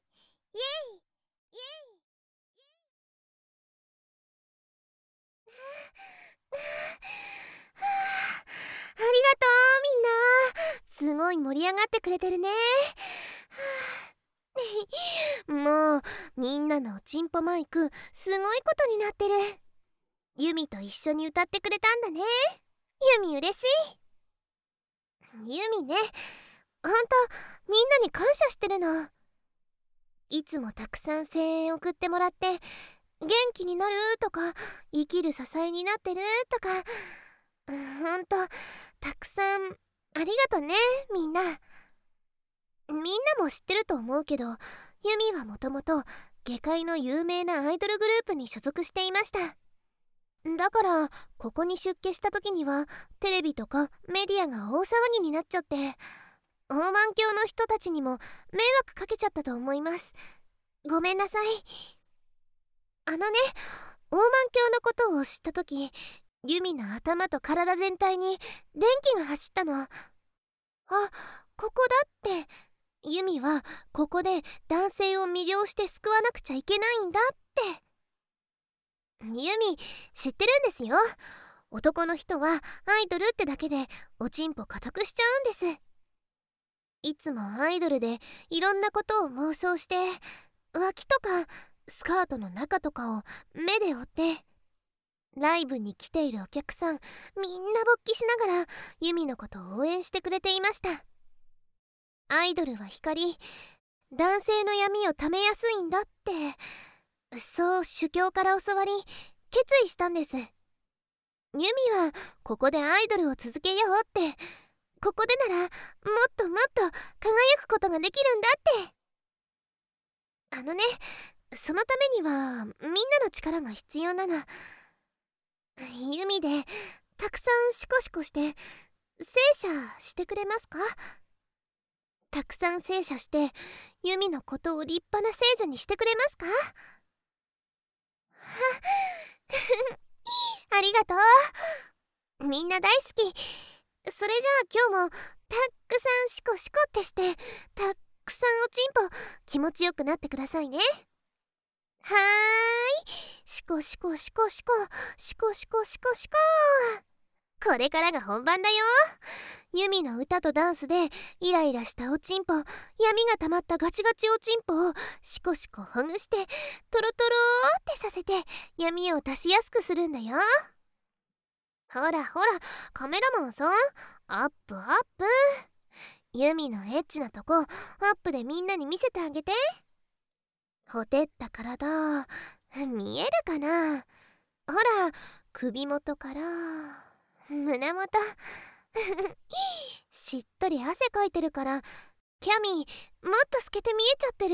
イエイイエイ。ありがとうみんな。すごい盛り上がってくれてるね。もうみんなのおちんぽマイクすごいことになってる。ユミと一緒に歌ってくれたんだね。ユミ嬉しい。ユミね、ほんとみんなに感謝してるの。いつもたくさん声援送ってもらって元気になるとか生きる支えになってるとか、ほんとたくさんありがとねみんな。みんなも知ってると思うけど、ユミはもともと下界の有名なアイドルグループに所属していました。だからここに出家した時にはテレビとかメディアが大騒ぎになっちゃって、大満教の人たちにも迷惑かけちゃったと思います。ごめんなさい。大満教のことを知った時、ユミの頭と体全体に電気が走ったの。あ、ここだって。ユミはここで男性を魅了して救わなくちゃいけないんだって。ユミ知ってるんですよ。 男の人はアイドルってだけでおちんぽ固くしちゃうんです。いつもアイドルでいろんなことを妄想して、脇とかスカートの中とかを目で追って、ライブに来ているお客さんみんな勃起しながらユミのことを応援してくれていました。アイドルは光、男性の闇をためやすいんだって、そう主教から教わり決意したんです。ユミはここでアイドルを続けようって、ここでならもっともっと輝くことができるんだって。そのためにはみんなの力が必要なの。ユミでたくさんシコシコして聖射してくれますか？たくさん聖射してユミのことを立派な聖女にしてくれますか？ありがとう。みんな大好き。それじゃあ今日もたくさんシコシコってしてたくさんおちんぽ気持ちよくなってくださいね。はーい。シコシコシコシコシコシコシコシコ。これからが本番だよ。ユミの歌とダンスでイライラしたおちんぽ、闇が溜まったガチガチおちんぽをシコシコほぐしてトロトロってさせて闇を出しやすくするんだよ。ほらほら、カメラマンさん、アップアップ。ユミのエッチなとこアップでみんなに見せてあげて。ほてった体見えるかな？ほら、首元から胸元しっとり汗かいてるからキャミもっと透けて見えちゃってる。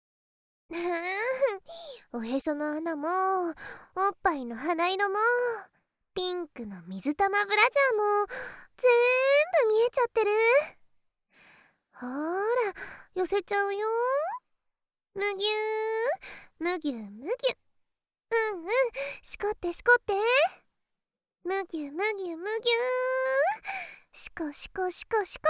おへその穴もおっぱいの肌色もピンクの水玉ブラジャーも全部見えちゃってる。ほら寄せちゃうよ。むぎゅーむぎゅむぎゅ。しこってしこって。むぎゅむぎゅむぎゅー。しこしこしこしこ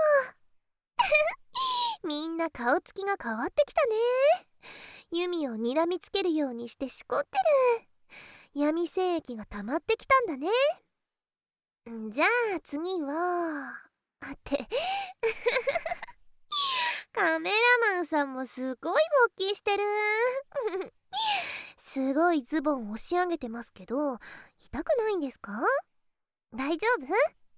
みんな顔つきが変わってきたね。ユミをにらみつけるようにしてしこってる。闇精液が溜まってきたんだね。じゃあ次はってカメラマンさんもすごい勃起してるすごいズボン押し上げてますけど痛くないんですか？大丈夫？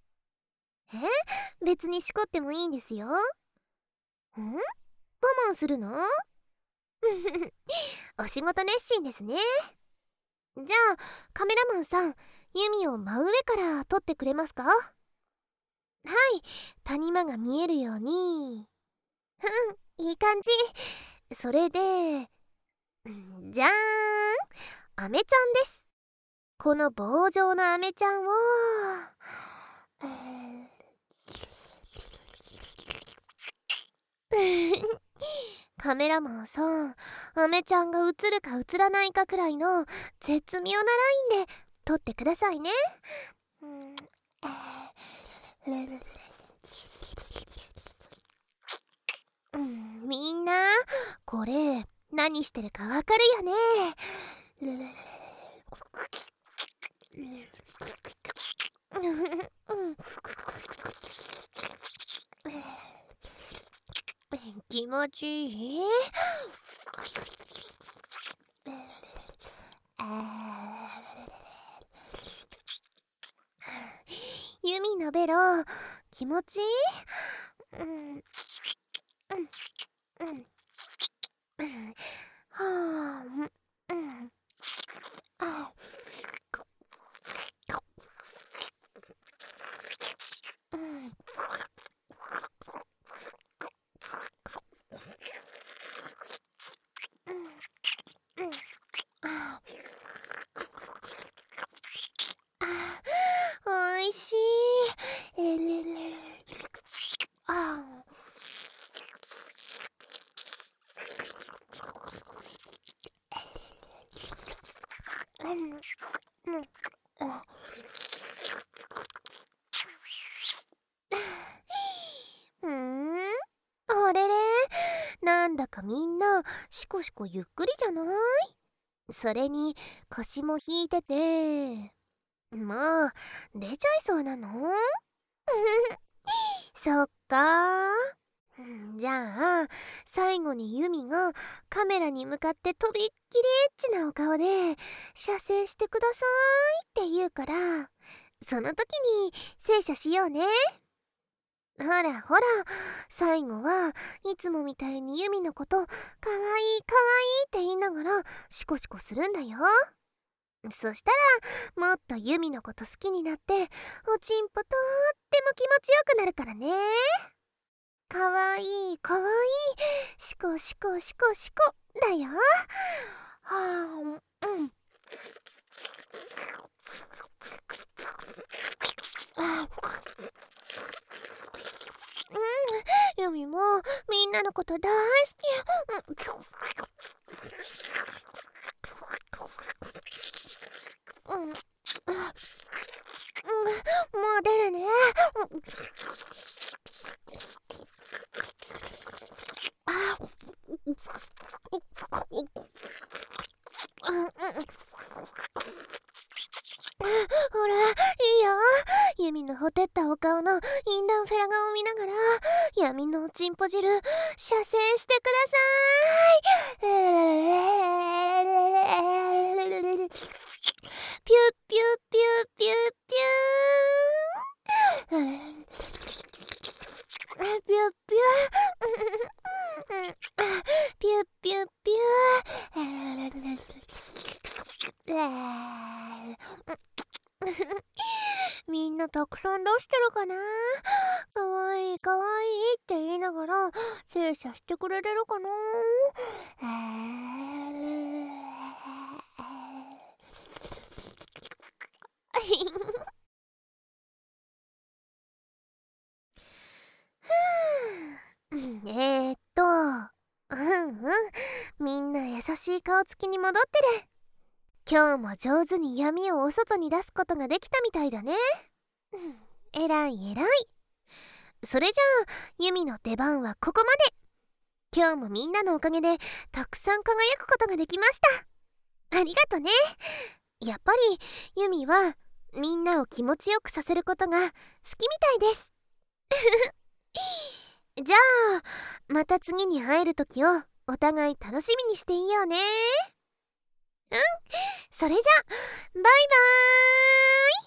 別にしこってもいいんですよ。我慢するの？お仕事熱心ですね。じゃあカメラマンさん、ユミを真上から撮ってくれますか？はい、谷間が見えるように。いい感じ。それでじゃーん、アメちゃんです。この棒状のアメちゃんをカメラマンさん、アメちゃんが映るか映らないかくらいの絶妙なラインで撮ってくださいね。みんなこれ何してるかわかるよね。気持ちいい。ユミのベロ気持ちいい。おいしい。あれれ、なんだかみんなシコシコゆっくりじゃない？それに腰も引いててもう出ちゃいそうなの？そっか。じゃあ最後にユミがカメラに向かってとびっきりエッチなお顔で「射精してください」って言うから、その時に静射しようね。ほらほら、最後はいつもみたいにユミのこと「かわいいかわいい」って言いながらシコシコするんだよ。そしたらもっとユミのこと好きになっておちんぽとっても気持ちよくなるからね。かわいいかわいい、シコシコシコシコだよ。はあ、うん。ユミもみんなのこと大好き。もう出るね。ほら、いいよ。ユミのほてったお顔のインランフェラ顔を見ながら闇のおちんぽ汁射精してください。ピュッピュッピュッピュッピューピュッピュッピュッピュッピュー。みんなたくさん出してるかな。かわいいかわいいって言いながら精査してくれてるかな。みんな優しい顔つきに戻ってる。今日も上手に闇をお外に出すことができたみたいだね。えらいえらい。それじゃあユミの出番はここまで。今日もみんなのおかげでたくさん輝くことができました。ありがとね。やっぱりユミはみんなを気持ちよくさせることが好きみたいです。じゃあまた次に会える時をお互い楽しみにしていようね。それじゃバイバーイ。